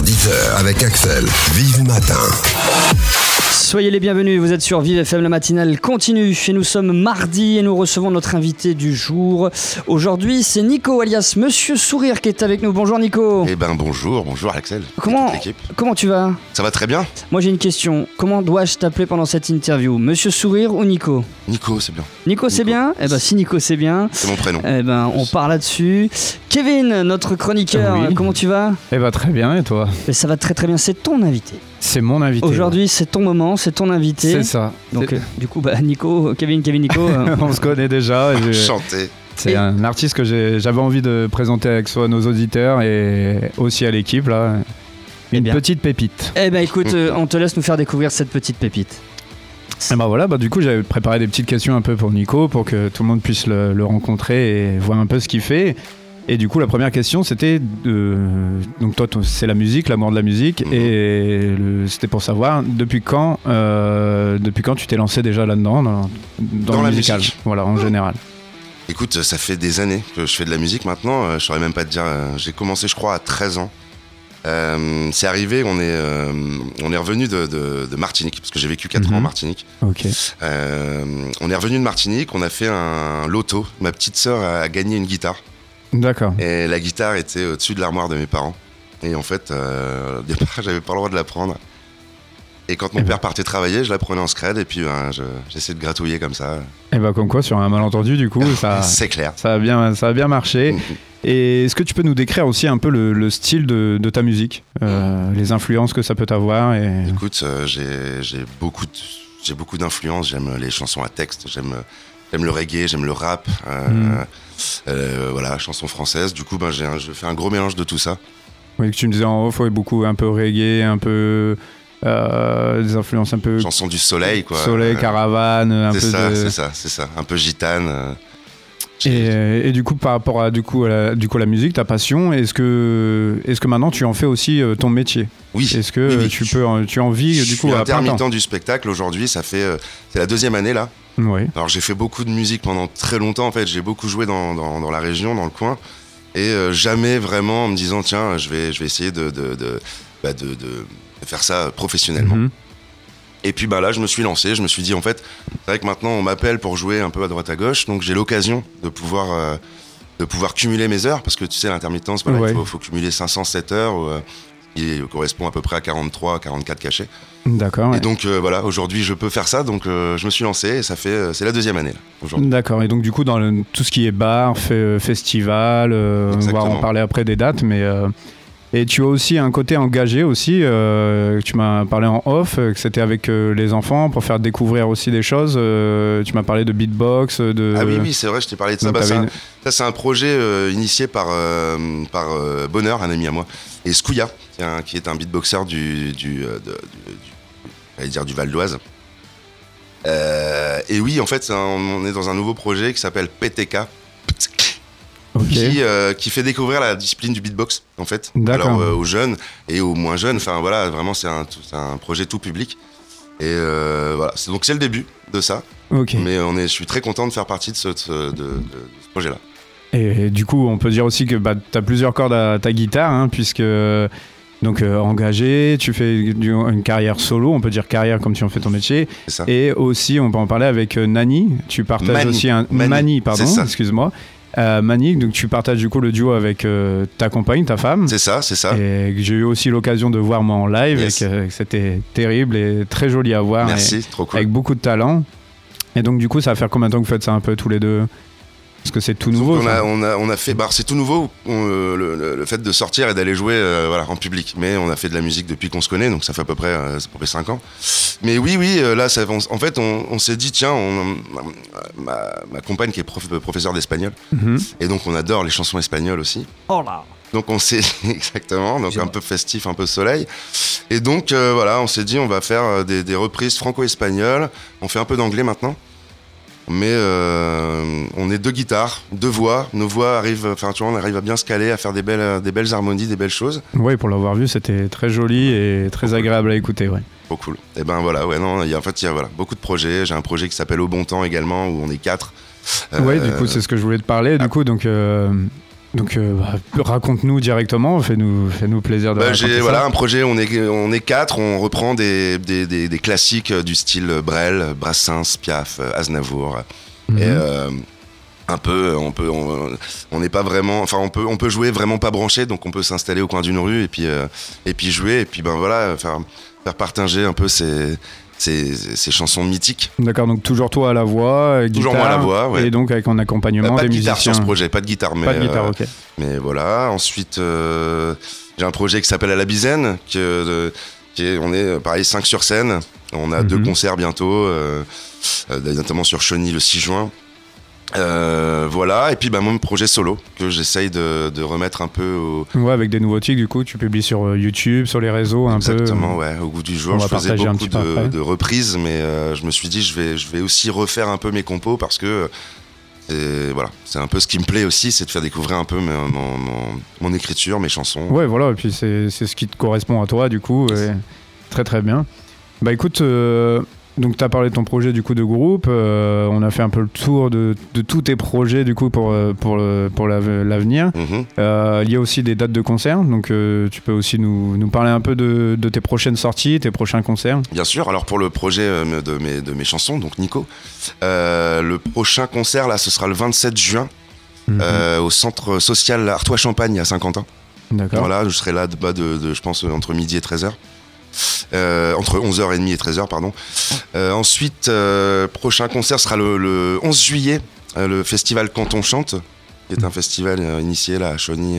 10h avec Axel. Vive Matin. Soyez les bienvenus, vous êtes sur Vive FM, la matinale continue et nous sommes mardi et nous recevons notre invité du jour. Aujourd'hui c'est Nico alias Monsieur Sourire qui est avec nous. Bonjour Nico. Eh ben bonjour Axel. Comment tu vas ? Ça va très bien. Moi j'ai une question, comment dois-je t'appeler pendant cette interview ? Monsieur Sourire ou Nico ? Nico c'est bien. Nico c'est bien ? Eh ben si Nico c'est bien. C'est mon prénom. Eh ben on part là-dessus. Kevin, notre chroniqueur, oui. Comment tu vas ? Eh ben très bien, et toi ? Ça va très très bien, c'est ton invité. C'est mon invité. Aujourd'hui c'est ton moment, c'est ton invité. C'est ça. Donc du coup Nico, Kevin, Nico. On se connaît déjà. Chanter. C'est un artiste que j'avais envie de présenter avec soi à nos auditeurs et aussi à l'équipe là. Une petite pépite. Eh ben écoute, on te laisse nous faire découvrir cette petite pépite. Et ben voilà, du coup j'avais préparé des petites questions un peu pour Nico pour que tout le monde puisse le rencontrer et voir un peu ce qu'il fait. Et du coup la première question c'était donc toi c'est la musique, l'amour de la musique, et c'était pour savoir depuis quand tu t'es lancé déjà là-dedans dans le musical, musique. Voilà, en général. Écoute, ça fait des années que je fais de la musique maintenant, je saurais même pas te dire, j'ai commencé je crois à 13 ans. C'est arrivé, on est revenu de Martinique, parce que j'ai vécu 4 ans en Martinique. Ok. On est revenu de Martinique, on a fait un loto, ma petite sœur a gagné une guitare. D'accord. Et la guitare était au-dessus de l'armoire de mes parents. Et en fait, au départ, j'avais pas le droit de la prendre. Et quand mon père partait travailler, je la prenais en scred et puis j'essayais de gratouiller comme ça. Et comme quoi, sur un malentendu, du coup, ça, c'est clair. Ça a bien marché. Et est-ce que tu peux nous décrire aussi un peu le style de ta musique, les influences que ça peut avoir Écoute, j'ai beaucoup d'influences. J'aime les chansons à texte, j'aime le reggae, j'aime le rap, voilà, chansons françaises. Du coup, je fais un gros mélange de tout ça. Oui, que tu me disais en off, beaucoup un peu reggae, un peu des influences un peu chansons du soleil, quoi. Soleil, caravane, c'est ça, un peu gitane. Et du coup, par rapport à la musique, ta passion, est-ce que maintenant tu en fais aussi ton métier ? Oui. Est-ce que tu en vis du coup à plein temps ? Je suis intermittent du spectacle aujourd'hui, c'est la 2e année là. Oui. Alors j'ai fait beaucoup de musique pendant très longtemps en fait, j'ai beaucoup joué dans la région, dans le coin, et jamais vraiment en me disant tiens je vais essayer de faire ça professionnellement. Et puis là je me suis lancé, je me suis dit en fait c'est vrai que maintenant on m'appelle pour jouer un peu à droite à gauche, donc j'ai l'occasion de pouvoir cumuler mes heures, parce que tu sais l'intermittence il faut cumuler 507 heures qui correspond à peu près à 43-44 cachets. D'accord. Et donc aujourd'hui je peux faire ça, donc je me suis lancé et c'est la 2e année là, aujourd'hui. D'accord, et donc du coup dans tout ce qui est bar, festival, on va en parler après des dates, mais et tu as aussi un côté engagé aussi, tu m'as parlé en off, que c'était avec les enfants pour faire découvrir aussi des choses, tu m'as parlé de beatbox, Ah oui c'est vrai, je t'ai parlé de ça. Ça c'est un projet initié par Bonheur, un ami à moi, et Skouya qui est un beatboxer du Val d'Oise. Et oui, en fait, on est dans un nouveau projet qui s'appelle PTK, qui fait découvrir la discipline du beatbox, en fait. D'accord. Alors aux jeunes et aux moins jeunes. Enfin voilà, vraiment c'est un projet tout public. Et voilà, c'est le début de ça. Okay. Mais je suis très content de faire partie de ce projet-là. Et du coup, on peut dire aussi que tu as plusieurs cordes à ta guitare, puisque donc engagé, tu fais une carrière solo, on peut dire carrière comme tu en fais ton métier. C'est ça. Et aussi, on peut en parler avec Nani, tu partages aussi Mani, pardon, excuse-moi. Mani, donc tu partages du coup le duo avec ta compagne, ta femme. C'est ça. Et que j'ai eu aussi l'occasion de voir moi en live, et que c'était terrible et très joli à voir. Merci, trop cool. Avec beaucoup de talent. Et donc du coup, ça va faire combien de temps que vous faites ça un peu tous les deux ? Parce que c'est tout nouveau. On a fait, c'est tout nouveau, le fait de sortir et d'aller jouer en public. Mais on a fait de la musique depuis qu'on se connaît, donc ça fait à peu près 5 ans. Mais oui, là, en fait, on s'est dit, tiens, ma compagne qui est professeure d'espagnol, et donc on adore les chansons espagnoles aussi. Oh là. Donc on s'est exactement, donc un peu festif, un peu soleil. Et donc on s'est dit, on va faire des reprises franco-espagnoles. On fait un peu d'anglais maintenant. Mais on est 2 guitares, 2 voix. Nos voix arrivent, on arrive à bien se caler, à faire des belles harmonies, des belles choses. Oui, pour l'avoir vu, c'était très joli et très agréable à écouter, ouais. Trop cool. Et il y a beaucoup de projets. J'ai un projet qui s'appelle Au Bon Temps également, où on est 4. Oui, du coup, c'est ce que je voulais te parler. Du coup, donc Donc raconte-nous directement, fais-nous plaisir de raconter J'ai ça. voilà un projet, on est 4, on reprend des classiques du style Brel, Brassens, Piaf, Aznavour. Et un peu, on n'est pas vraiment, enfin on peut jouer vraiment pas branché, donc on peut s'installer au coin d'une rue et puis jouer et puis ben voilà faire partager un peu ces chansons mythiques. D'accord, donc toujours toi à la voix, toujours guitare, moi à la voix, ouais. Et donc avec en accompagnement pas des de guitare musiciens. sur ce projet, pas de guitare, mais pas de guitare, ok. mais voilà. Ensuite, j'ai un projet qui s'appelle À la Bizaine, on est pareil 5 sur scène. On a 2 concerts bientôt, notamment sur Chauny le 6 juin. Voilà, et puis mon projet solo que j'essaye de remettre un peu Ouais, avec des nouveaux titres, du coup, tu publies sur YouTube, sur les réseaux un peu. Exactement, ouais, au goût du jour. Je faisais beaucoup de reprises, mais je me suis dit je vais aussi refaire un peu mes compos parce que voilà, c'est un peu ce qui me plaît aussi, c'est de faire découvrir un peu mon écriture, mes chansons. Ouais, voilà, et puis c'est ce qui te correspond à toi, du coup, et très très bien. Bah écoute, donc tu as parlé de ton projet du coup de groupe, on a fait un peu le tour de tous tes projets du coup pour l'avenir. Il y a aussi des dates de concert, donc tu peux aussi nous parler un peu de tes prochaines sorties, tes prochains concerts. Bien sûr, alors pour le projet de mes chansons, donc Nico, le prochain concert là ce sera le 27 juin au centre social Artois Champagne à Saint-Quentin. D'accord. Voilà, je serai là je pense entre midi et 13h. Entre 11h30 et 13h, pardon. Ensuite, prochain concert sera le 11 juillet, le festival Quand on chante, qui est un festival initié là à Chauny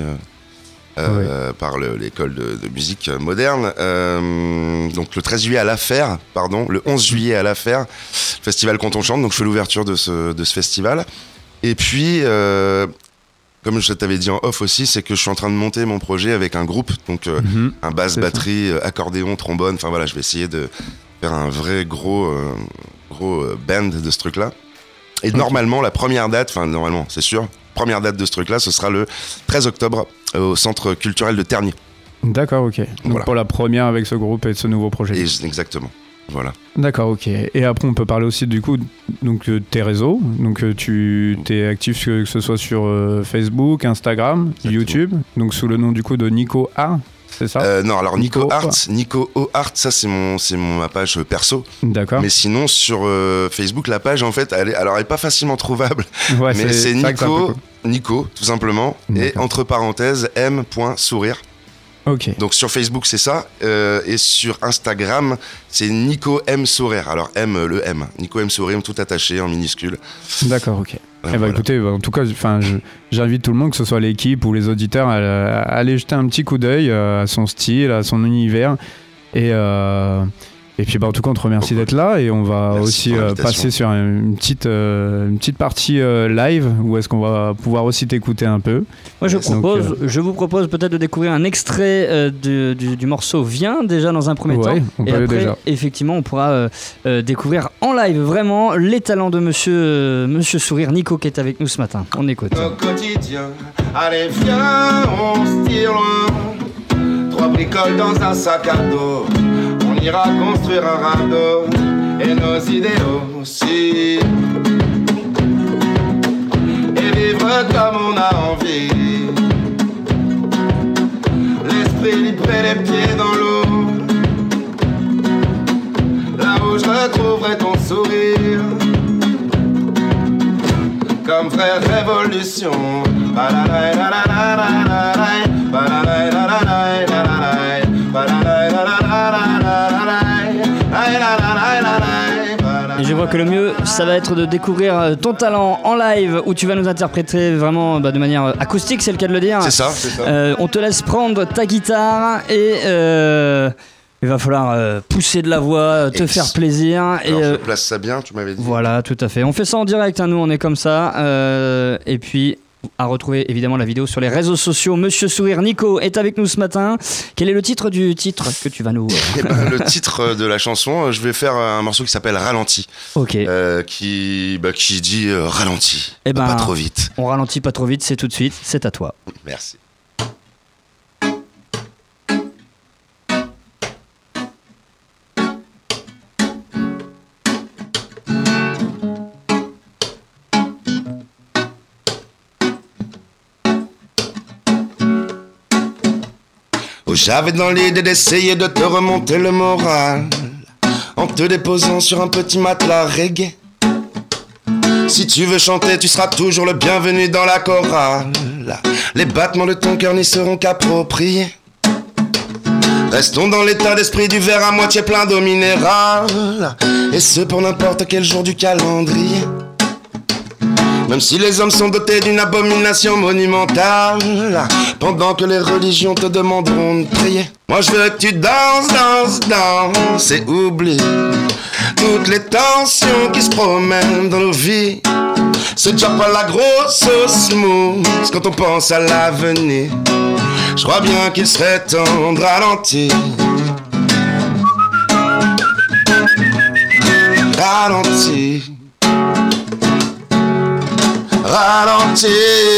par l'école de musique moderne. Donc le 13 juillet à l'Affaire, le 11 juillet à l'Affaire, festival Quand on chante, donc je fais l'ouverture de ce festival. Et puis... comme je t'avais dit en off aussi, c'est que je suis en train de monter mon projet avec un groupe, donc un basse, batterie, accordéon, trombone. Enfin voilà, je vais essayer de faire un vrai gros band de ce truc-là. Et normalement, la première date, c'est sûr, première date de ce truc-là, ce sera le 13 octobre au Centre culturel de Tergnier. D'accord, ok. Donc voilà. Pour la première avec ce groupe et ce nouveau projet. Exactement. Voilà. D'accord, ok. Et après, on peut parler aussi du coup de tes réseaux. Donc, tu es actif que ce soit sur Facebook, Instagram, exactement. YouTube. Donc, sous le nom du coup de Nico A, c'est ça Non, alors Nico O Art, ça c'est ma page perso. D'accord. Mais sinon sur Facebook, la page en fait, elle est pas facilement trouvable. Ouais, mais c'est Nico, tout simplement. D'accord. Et entre parenthèses M.sourire. Ok. Donc sur Facebook c'est ça, et sur Instagram c'est Nico M Sourire. Alors le M, Nico M Sourire, tout attaché en minuscule. D'accord, ok. Voilà. Écoutez, en tout cas, j'invite tout le monde, que ce soit l'équipe ou les auditeurs, à aller jeter un petit coup d'œil à son style, à son univers. Et puis en tout cas on te remercie d'être là, et on va aussi passer sur une petite partie live où est-ce qu'on va pouvoir aussi t'écouter un peu. Moi je vous propose peut-être de découvrir un extrait du morceau Viens déjà dans un premier temps, et après déjà. Effectivement on pourra découvrir en live vraiment les talents de Monsieur Sourire, Nico, qui est avec nous ce matin. On écoute. Au quotidien, allez viens, on se tire loin, 3 bricoles dans un sac à dos. On ira construire un radeau et nos idéaux aussi, et vivre comme on a envie, l'esprit libre et les pieds dans l'eau, là où je retrouverai ton sourire, comme vraie révolution. Et je vois que le mieux, ça va être de découvrir ton talent en live, où tu vas nous interpréter vraiment de manière acoustique, c'est le cas de le dire. C'est ça. On te laisse prendre ta guitare et il va falloir pousser de la voix, te faire plaisir. Alors je place ça bien, tu m'avais dit. Voilà, tout à fait. On fait ça en direct, nous on est comme ça. Et puis... à retrouver évidemment la vidéo sur les réseaux sociaux. Monsieur Sourire, Nico est avec nous ce matin. Quel est le titre du titre que tu vas nous... Le titre de la chanson, je vais faire un morceau qui s'appelle Ralenti. Ok. Qui dit ralenti, pas trop vite. On ralentit pas trop vite, c'est tout de suite, c'est à toi. Merci. J'avais dans l'idée d'essayer de te remonter le moral en te déposant sur un petit matelas reggae. Si tu veux chanter, tu seras toujours le bienvenu dans la chorale. Les battements de ton cœur n'y seront qu'appropriés. Restons dans l'état d'esprit du verre à moitié plein d'eau minérale, et ce pour n'importe quel jour du calendrier. Même si les hommes sont dotés d'une abomination monumentale, pendant que les religions te demanderont de prier. Moi je veux que tu danses, danses, danses et oublie toutes les tensions qui se promènent dans nos vies. C'est déjà pas la grosse smooth quand on pense à l'avenir. Je crois bien qu'il serait temps de ralentir. Ralentir. Ralentir.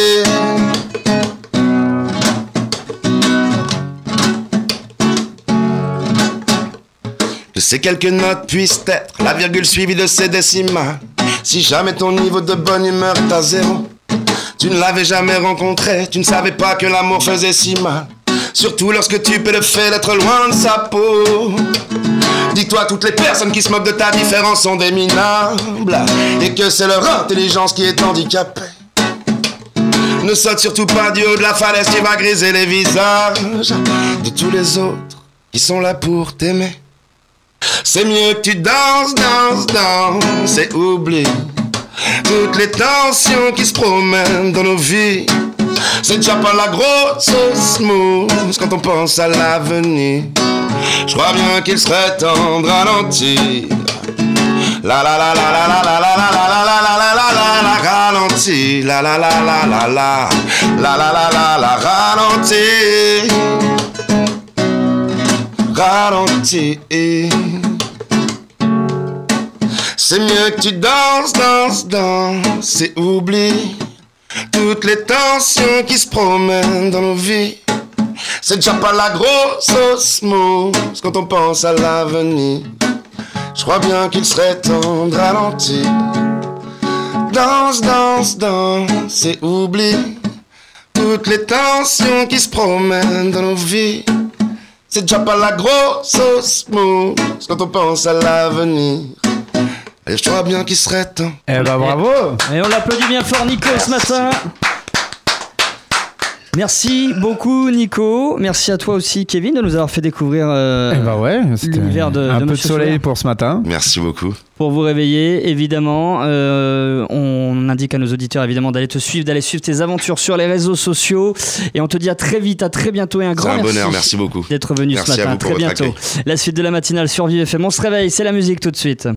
Que ces quelques notes puissent être la virgule suivie de ces décimales. Si jamais ton niveau de bonne humeur est à zéro, tu ne l'avais jamais rencontré, tu ne savais pas que l'amour faisait si mal. Surtout lorsque tu peux le fait d'être loin de sa peau. Dis-toi, toutes les personnes qui se moquent de ta différence sont des minables, et que c'est leur intelligence qui est handicapée. Ne saute surtout pas du haut de la falaise, tu vas griser les visages de tous les autres qui sont là pour t'aimer. C'est mieux que tu danses, danses, danses et oublie toutes les tensions qui se promènent dans nos vies. C'est déjà pas la grosse smooth quand on pense à l'avenir. Je crois bien qu'il serait temps de ralentir. La la la la la la la la la la la la la la la la ralentir. La la la la la la la la la la la ralentir. Ralentir. C'est mieux que tu danses, danses, danses et oublie toutes les tensions qui se promènent dans nos vies. C'est déjà pas la grosse smooth quand on pense à l'avenir. Je crois bien qu'il serait temps de ralentir. Danse, danse, danse et oublie toutes les tensions qui se promènent dans nos vies. C'est déjà pas la grosse smooth quand on pense à l'avenir. Et je crois bien qu'il serait temps. Eh ben bravo. Et on l'applaudit bien fort Nico ce matin. Merci beaucoup Nico. Merci à toi aussi Kevin de nous avoir fait découvrir c'était l'univers de un peu de Monsieur soleil Soulaire. pour ce matin. Merci beaucoup. Pour vous réveiller, évidemment, on indique à nos auditeurs évidemment d'aller te suivre, d'aller suivre tes aventures sur les réseaux sociaux. Et on te dit à très vite, à très bientôt et un grand C'est un merci. bonheur, merci beaucoup. D'être venu Merci ce matin. à vous À pour très votre bientôt. accueil. La suite de la matinale sur Vive FM. On se réveille, c'est la musique tout de suite.